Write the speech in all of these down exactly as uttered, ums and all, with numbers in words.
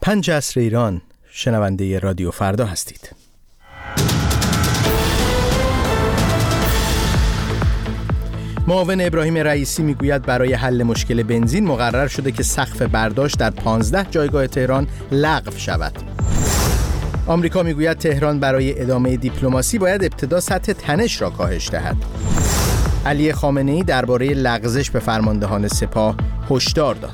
پنج عصر ایران، شنونده رادیو فردا هستید. معاون ابراهیم رئیسی میگوید برای حل مشکل بنزین مقرر شده که سقف برداشت در پانزده جایگاه تهران لغو شود. آمریکا میگوید تهران برای ادامه دیپلماسی باید ابتدا سطح تنش را کاهش دهد. علی خامنه‌ای درباره لغزش به فرماندهان سپاه هشدار داد.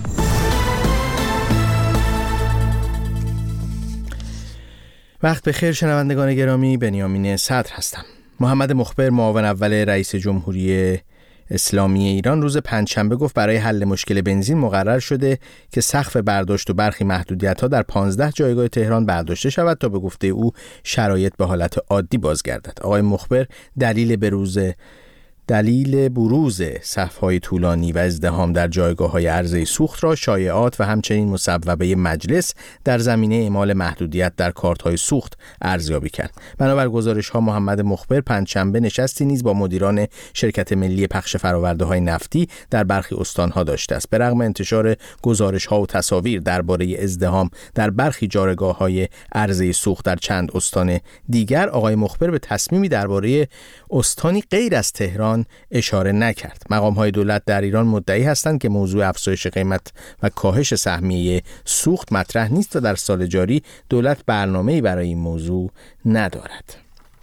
وقت بخیر شنوندگان گرامی، بنیامین صدر هستم. محمد مخبر معاون اول رئیس جمهوری اسلامی ایران روز پنجشنبه گفت برای حل مشکل بنزین مقرر شده که سقف برداشت و برخی محدودیت‌ها در پانزده جایگاه تهران برداشته شود تا به گفته او شرایط به حالت عادی بازگردد. آقای مخبر دلیل بروز دلیل بروز صف‌های طولانی و ازدحام در جایگاه‌های عرضه سوخت را شایعات و همچنین مصوبه مجلس در زمینه اعمال محدودیت در کارت‌های سوخت ارزیابی کرد. بنابر گزارش‌ها محمد مخبر پنجشنبه نشستی نیز با مدیران شرکت ملی پخش فرآورده‌های نفتی در برخی استان‌ها داشته است. به رغم انتشار گزارش‌ها و تصاویر درباره ازدحام در برخی جایگاه‌های عرضه سوخت در چند استان دیگر، آقای مخبر به تصمیمی درباره استانی غیر از تهران اشاره نکرد. مقام‌های دولت در ایران مدعی هستند که موضوع افزایش قیمت و کاهش سهمیه سوخت مطرح نیست و در سال جاری دولت برنامه‌ای برای این موضوع ندارد.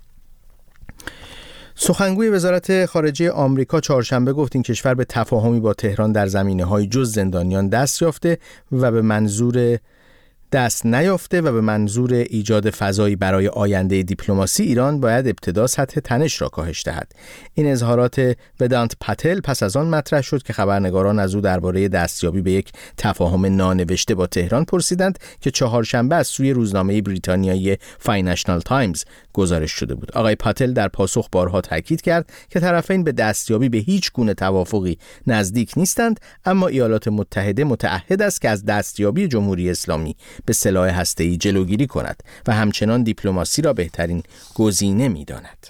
سخنگوی وزارت خارجه آمریکا چهارشنبه گفت این کشور به تفاهمی با تهران در زمینه‌های جز زندانیان دست یافته و به منظور دست نیافته و به منظور ایجاد فضایی برای آینده دیپلماسی ایران باید ابتدا سطح تنش را کاهش دهد. این اظهارات ودانت پاتل پس از آن مطرح شد که خبرنگاران از او درباره دستیابی به یک تفاهم نانوشته با تهران پرسیدند که چهارشنبه از سوی روزنامه بریتانیایی فاینانشال تایمز گزارش شده بود. آقای پاتل در پاسخ بارها تاکید کرد که طرفین به دستیابی به هیچ گونه توافقی نزدیک نیستند، اما ایالات متحده متعهد است که از دستیابی جمهوری اسلامی به سلاح هسته‌ای جلوگیری کند و همچنان دیپلماسی را بهترین گزینه می‌داند.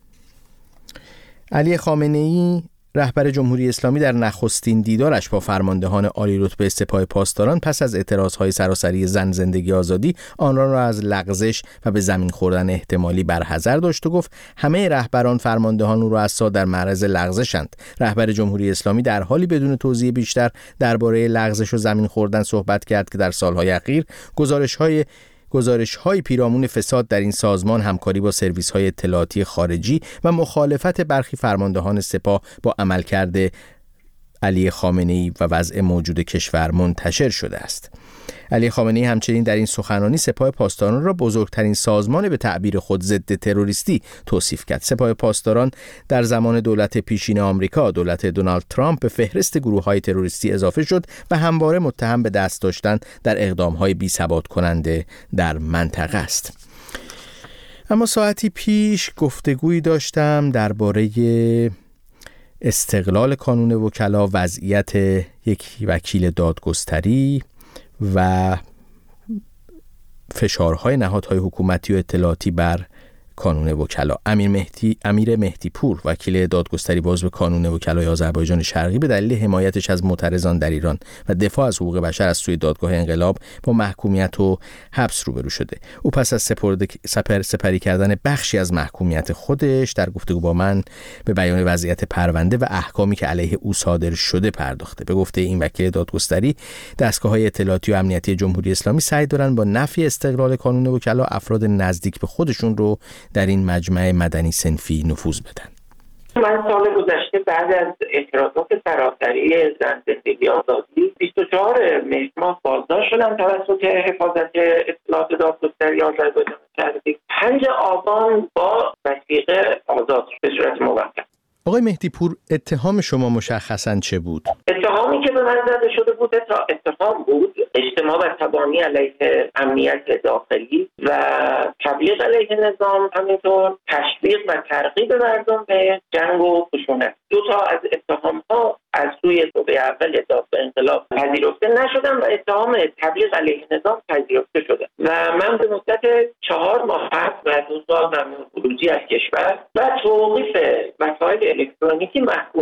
علی خامنه‌ای رهبر جمهوری اسلامی در نخستین دیدارش با فرماندهان عالی رتبه سپاه پاسداران پس از اعتراضهای سراسری زن زندگی آزادی آنان را از لغزش و به زمین خوردن احتمالی برحذر داشت و گفت همه رهبران فرماندهان او را از در معرض لغزشند. رهبر جمهوری اسلامی در حالی بدون توضیح بیشتر درباره لغزش و زمین خوردن صحبت کرد که در سالهای اخیر گزارش‌های گزارش‌های پیرامون فساد در این سازمان، همکاری با سرویس‌های اطلاعاتی خارجی و مخالفت برخی فرماندهان سپاه با عملکرد علی خامنه‌ای و وضع موجود کشور منتشر شده است. علی خامنه‌ای همچنین در این سخنرانی سپاه پاسداران را بزرگترین سازمان به تعبیر خود ضد تروریستی توصیف کرد. سپاه پاسداران در زمان دولت پیشین آمریکا، دولت دونالد ترامپ، به فهرست گروه‌های تروریستی اضافه شد و همواره متهم به دست داشتن در اقدام‌های بی‌ثبات کننده در منطقه است. اما ساعتی پیش گفتگویی داشتم درباره استقلال کانون وکلا، وضعیت یک وکیل دادگستری و فشارهای نهادهای حکومتی و اطلاعاتی بر کانون وکلا. امیر مهدی امیر مهدی پور، وکیل دادگستری باز به کانون وکلای آذربایجان شرقی، به دلیل حمایتش از معترضان در ایران و دفاع از حقوق بشر از سوی دادگاه انقلاب با محکومیت و حبس روبرو شده. او پس از سپرده سپر سپری کردن بخشی از محکومیت خودش در گفتگو با من به بیان وضعیت پرونده و احکامی که علیه او صادر شده پرداخته. به گفته این وکیل دادگستری، دستگاه‌های اطلاعاتی و امنیتی جمهوری اسلامی سعی دارند با نفی استقلال کانون وکلا افراد نزدیک به خودشون رو در این مجمع مدنی صنفی نفوذ بدن. من سال گذشته بعد از اعتراضات سراسری زن زندگی آزادی بیست و چهار مهر ماه بازداشت شدم توسط حفاظت اطلاعات دادگستری آذربایجان شرقی. پنج آبان با وثیقه آزاد به صورت موقت. آقای مهدی پور، اتهام شما مشخصاً چه بود؟ اتهامی که به من زده شده بود اتهام بود اجتماع و تبانی علیه امنیت داخلی و تبلیغ علیه نظام، همینطور تشویق و ترغیب مردم به جنگ و خشونت. دو تا از اتهام‌ها از سوی شعبه اول دادگاه انقلاب پذیرفته نشدن و اتهام تبلیغ علیه نظام پذیرفته شده و من به مدت چهار ماه و دو سال ممنوع خروجی از کشور و توقیف وسایل الکترونیکی محکوم شدم.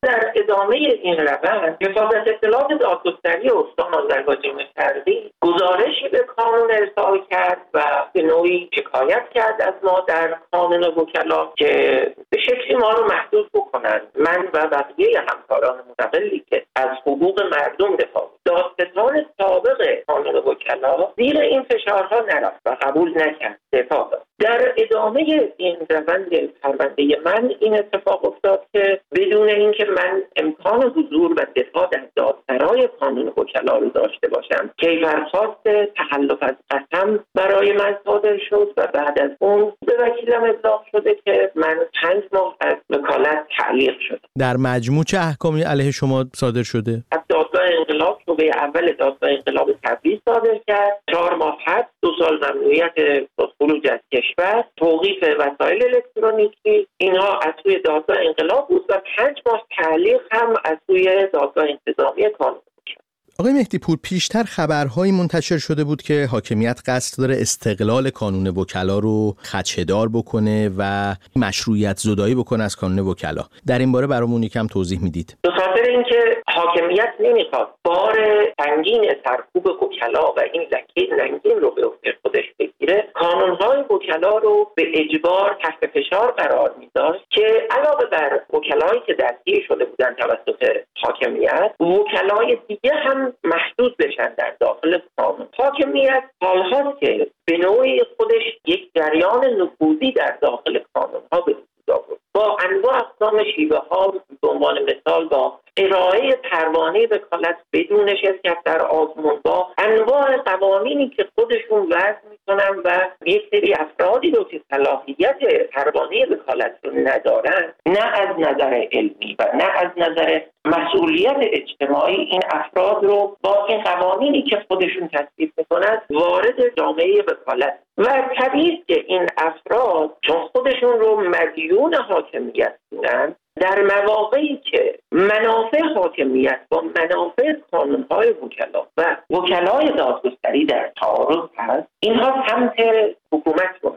در ادامه این روند حفاظت اطلاعات دادگستری استان آذربایجان شرقی گزارشی به کانون ارسال کرد و به نوعی شکایت کرد از ما در کانون وکلا که به شکلی ما رو محدود بکنن. من و بقیه همکاران مستقلی که از حقوق مردم دفاع دادستان سابق کانون وکلا زیر این فشارها نرفت و قبول نکرد دفاع داد. در ادامه این روند پرونده من این اتفاق افتاد که بدون اینکه من امکان حضور و دفاع در دادسرای کانون وکلا رو داشته باشم کیفرخواست تخلف از قسم برای من صادر شد و بعد از اون به وکیلم ابلاغ شده که من پنج ماه از وکالت تعلیق شدم. در مجموع چه احکامی علیه شما صادر شده؟ از دادگاه انقلاب شعبه اول دادگاه انقلاب تبریز صادر کرد چهار ماه حبس، دو سال ممنوعیت خروج از کشور، توقیف وسایل الکترونیکی، اینها از سوی دادگاه انقلاب بود و پنج ماه تعلیق هم از سوی دادگاه انتظامی کانون. آقای مهدی پور، پیشتر خبرهایی منتشر شده بود که حاکمیت قصد داره استقلال کانون وکلا رو خدشه‌دار بکنه و مشروعیت زدایی بکنه از کانون وکلا. در این باره برامون یکم توضیح میدید؟ به خاطر اینکه حاکمیت نمیخواد بار سنگین سرکوب وکلا و این لکه ننگین رو به عهده خودش بگیره، کانون‌های وکلا رو به اجبار تحت فشار قرار میداشت که علاوه بر وکلایی که دستگیر شده بودن توسط حاکمیت، وکلای دیگه هم محدود بشن در داخل کانون. حاکمیت حالهاست که به نوعی خودش یک جریان نفوذی در داخل کانون‌ها به وجود آورد با انواع اقسام شیوه ها، به عنوان مثال با ارائه پروانه وکالت بدون شرکت در آزمون، با انواع قوانینی که خودشون وضع میکنن و یک سری افرادی رو که صلاحیت پروانه وکالت رو ندارن، نه از نظر علمی و نه از نظر مسئولیت اجتماعی این افراد رو با این قوانینی که خودشون تصویب میکنن وارد جامعه وکالت و طبیعی که این افراد چون خودشون رو مدیون حاکمیت دونن، در مواقعی که منافع حاکمیت با منافع کانون‌های وکلا و وکلای دادگستری در تعارض هست، اینها سمت حکومت رو.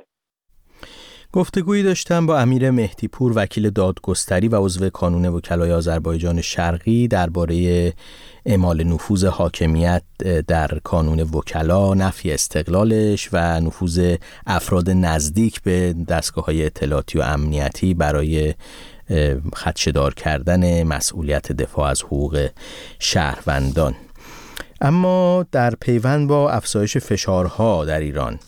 گفتگویی داشتم با امیر مهدی پور، وکیل دادگستری و عضو کانون وکلای آذربایجان شرقی، درباره اعمال نفوذ حاکمیت در کانون وکلا، نفی استقلالش و نفوذ افراد نزدیک به دستگاه‌های اطلاعاتی و امنیتی برای خدشه‌دار کردن مسئولیت دفاع از حقوق شهروندان. اما در پیوند با افزایش فشارها در ایران،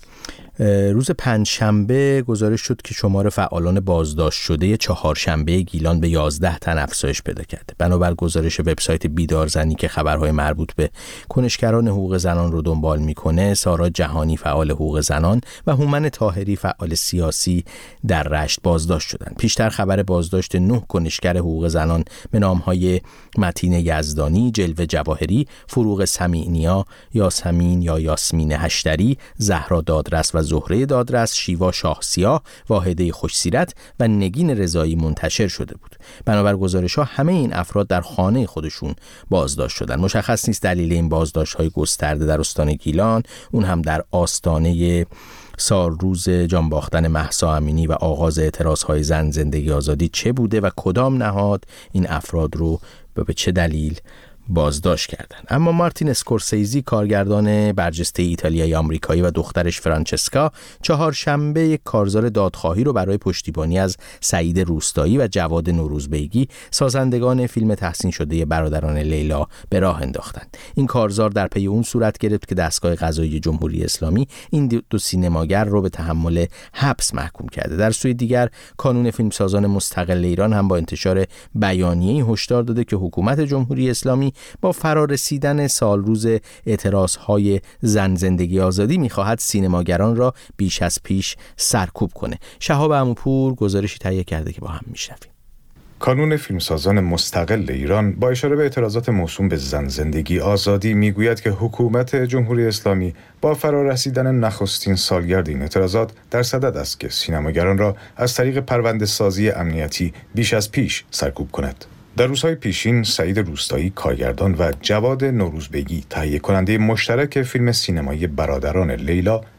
روز پنجشنبه گزارش شد که شمار فعالان بازداشت شده چهارشنبه گیلان به یازده تن افزایش پیدا کرده. بنابر گزارش وبسایت بیدارزنی که خبرهای مربوط به کنشگران حقوق زنان رو دنبال میکنه، سارا جهانی فعال حقوق زنان و هومن طاهری فعال سیاسی در رشت بازداشت شدند. پیشتر خبر بازداشت نه کنشگر حقوق زنان به نامهای متین یزدانی، جلوه جواهری، فروغ سمیعنیا، یاسمین یا یاسمین هشتری، زهرا دادرس و زهره دادرس، شیوا شاهسیاه، واحده خوشسیرت و نگین رضایی منتشر شده بود. بنابر گزارش‌ها همه این افراد در خانه خودشون بازداشت شدند. مشخص نیست دلیل این بازداشت‌های گسترده در استان گیلان، اون هم در آستانه سال روز جان باختن مهسا امینی و آغاز اعتراض‌های زن زندگی آزادی چه بوده و کدام نهاد این افراد رو به چه دلیل بازداشت کردند. اما مارتین اسکورسیزی، کارگردان برجسته ایتالیایی آمریکایی و دخترش فرانچسکا، چهارشنبه یک کارزار دادخواهی رو برای پشتیبانی از سعید روستایی و جواد نوروزبیگی، سازندگان فیلم تحسین شده برادران لیلا، به راه انداختند. این کارزار در پی اون صورت گرفت که دستگاه قضایی جمهوری اسلامی این دو سینماگر رو به تحمل حبس محکوم کرده. در سوی دیگر، کانون فیلمسازان مستقل ایران هم با انتشار بیانیه‌ای هشدار داده که حکومت جمهوری اسلامی با فرارسیدن سال روز اعتراضهای زن زندگی آزادی می‌خواهد سینماگران را بیش از پیش سرکوب کنه. شهاب عموپور گزارشی تهیه کرده که با هم میشنویم. کانون فیلمسازان مستقل ایران با اشاره به اعتراضات موسوم به زن زندگی آزادی میگوید که حکومت جمهوری اسلامی با فرارسیدن نخستین سالگرد این اعتراضات در صدد است که سینماگران را از طریق پرونده سازی امنیتی بیش از پیش سرکوب کند. در روزهای پیشین سعید روستایی، کارگردان، و جواد نوروزبیگی، تهیه کننده مشترک فیلم سینمایی برادران لیلا،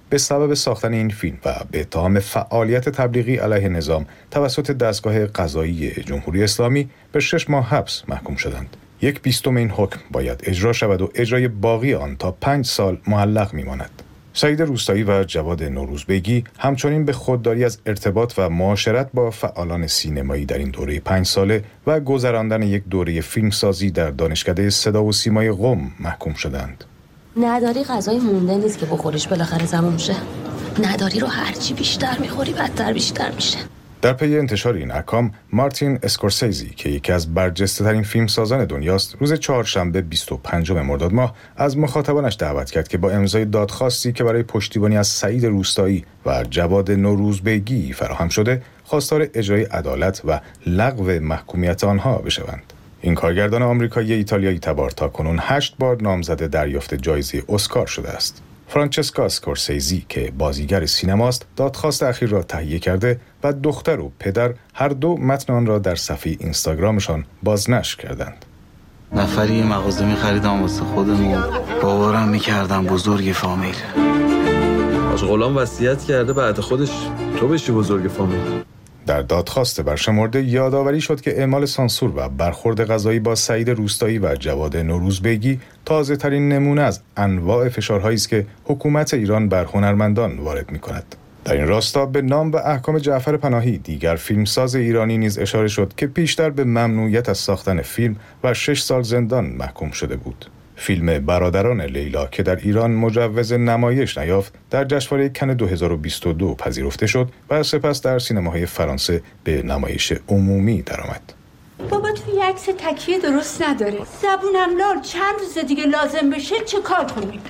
به سبب ساختن این فیلم و به اتهام فعالیت تبلیغی علیه نظام توسط دستگاه قضایی جمهوری اسلامی به شش ماه حبس محکوم شدند. یک بیستم این حکم باید اجرا شود و اجرای باقی آن تا پنج سال معلق میماند. سعید روستایی و جواد نوروزبیگی همچنین به خودداری از ارتباط و معاشرت با فعالان سینمایی در این دوره پنج ساله و گذراندن یک دوره فیلمسازی در دانشکده صدا و سیمای قم محکوم شدند. نداری غذای مونده نیست که بخوریش بالاخره تموم شه. نداری رو هرچی بیشتر میخوری بدتر بیشتر میشه. در پی انتشار این احکام، مارتین اسکورسیزی که یکی از برجسته‌ترین فیلمسازان دنیاست، روز چهارشنبه بیست و پنجم مرداد ماه از مخاطبانش دعوت کرد که با امضای دادخواستی که برای پشتیبانی از سعید روستایی و جواد نوروزبیگی فراهم شده، خواستار اجرای عدالت و لغو محکومیت آنها بشوند. این کارگردان آمریکایی ایتالیایی تبار تاکنون هشت بار نامزد دریافت جایزه اسکار شده است. فرانچسکا اسکورسیزی که بازیگر سینماست، دادخواست اخیر را تهیه کرده و دختر و پدر هر دو متن آن را در صفحه اینستاگرامشان بازنشر کردند. نفری یه مغازه می‌خریدم واسه خودم و باورم می‌کردم بزرگ فامیل. آج غلام وصیت کرده بعد خودش تو بشی بزرگ فامیل. در دادخواست برشمرده یادآوری شد که اعمال سانسور و برخورد قضایی با سعید روستایی و جواد نوروزبیگی تازه‌ترین نمونه از انواع فشارهایی است که حکومت ایران بر هنرمندان وارد می‌کند. در این راستا به نام و احکام جعفر پناهی، دیگر فیلمساز ایرانی نیز اشاره شد که پیشتر به ممنوعیت از ساختن فیلم و شش سال زندان محکوم شده بود. فیلم برادران لیلا که در ایران مجوز نمایش نیافت، در جشنواره کن دو هزار و بیست و دو پذیرفته شد و سپس در سینماهای فرانسه به نمایش عمومی درآمد. بابا توی عکس تکیه درست نداره. زبونم لال، چند روز دیگه لازم بشه چه کار کنیم؟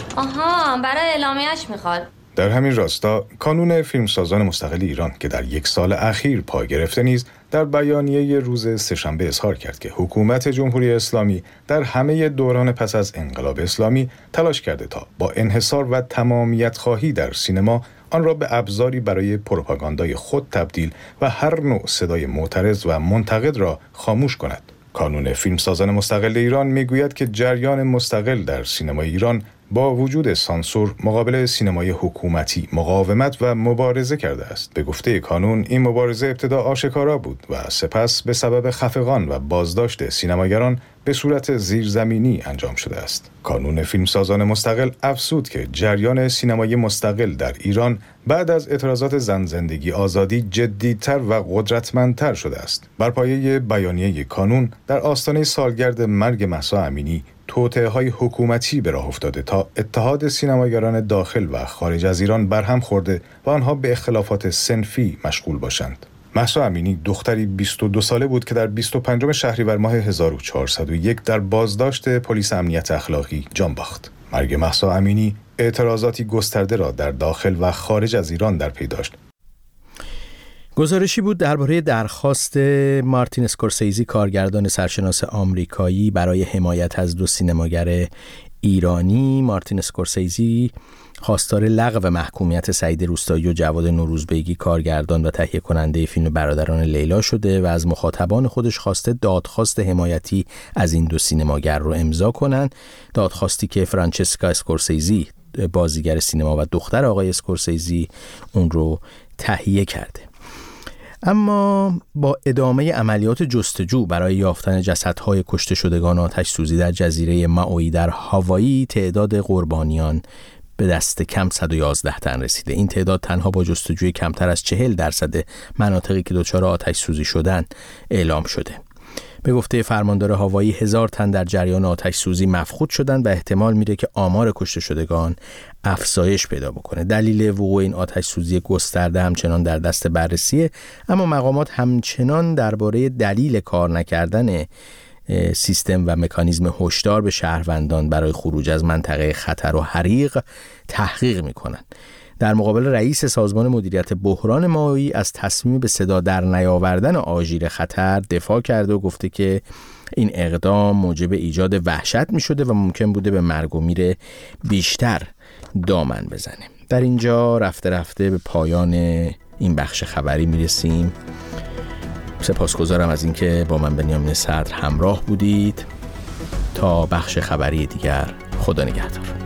آها، برای اعلامیه‌اش میخواد. در همین راستا کانون فیلمسازان مستقل ایران که در یک سال اخیر پا گرفته نیز در بیانیه روز سه‌شنبه اظهار کرد که حکومت جمهوری اسلامی در همه دوران پس از انقلاب اسلامی تلاش کرده تا با انحصار و تمامیت خواهی در سینما آن را به ابزاری برای پروپاگاندای خود تبدیل و هر نوع صدای معترض و منتقد را خاموش کند. کانون فیلمسازان مستقل ایران میگوید که جریان مستقل در سینمای ایران با وجود سانسور مقابل سینمای حکومتی مقاومت و مبارزه کرده است. به گفته کانون این مبارزه ابتدا آشکارا بود و سپس به سبب خفقان و بازداشت سینماگران به صورت زیرزمینی انجام شده است. کانون فیلمسازان مستقل افزود که جریان سینمای مستقل در ایران بعد از اعتراضات زن زندگی آزادی جدی‌تر و قدرتمندتر شده است. بر پایه بیانیه کانون در آستانه سالگرد مرگ مهسا امینی توطئه‌های حکومتی به راه افتاده تا اتحاد سینماگران داخل و خارج از ایران برهم خورده و آنها به اختلافات صنفی مشغول باشند. مهسا امینی دختری بیست و دو ساله بود که در بیست و پنجم شهریور ماه هزار و چهارصد و یک در بازداشت پلیس امنیت اخلاقی جان باخت. مرگ مهسا امینی اعتراضاتی گسترده را در داخل و خارج از ایران در پی داشت. گزارشی بود درباره درخواست مارتین اسکورسیزی، کارگردان سرشناس آمریکایی، برای حمایت از دو سینماگر ایرانی. مارتین اسکورسیزی خواستار لغو محکومیت سعید روستایی و جواد نوروزبیگی، کارگردان و تهیه کننده فیلم برادران لیلا شده و از مخاطبان خودش خواسته دادخواست حمایتی از این دو سینماگر رو امضا کنند. دادخواستی که فرانچسکا اسکورسیزی، بازیگر سینما و دختر آقای اسکورسیزی، اون رو تهیه کرده. اما با ادامه عملیات جستجو برای یافتن جسدهای کشته شدگان آتش سوزی در جزیره مائوئی در هاوایی، تعداد قربانیان به دست کم صد و یازده تن رسیده. این تعداد تنها با جستجوی کمتر از چهل درصد مناطقی که دچار آتش سوزی شدن اعلام شده. به گفته فرماندار هاوایی، هزار تن در جریان آتش سوزی مفقود شدند و احتمال میره که آمار کشته شدگان افزایش پیدا بکنه. دلیل وقوع این آتش سوزی گسترده همچنان در دست بررسیه، اما مقامات همچنان درباره دلیل کار نکردن سیستم و مکانیزم هشدار به شهروندان برای خروج از منطقه خطر و حریق تحقیق میکنن. در مقابل رئیس سازمان مدیریت بحران مائوئی از تصمیم به صدا در نیاوردن آژیر خطر دفاع کرده و گفته که این اقدام موجب ایجاد وحشت می شده و ممکن بوده به مرگ و میر بیشتر دامن بزنه. در اینجا رفته رفته به پایان این بخش خبری می رسیم. سپاسگزارم از اینکه با من بنیامین صدر همراه بودید. تا بخش خبری دیگر، خدا نگهدار.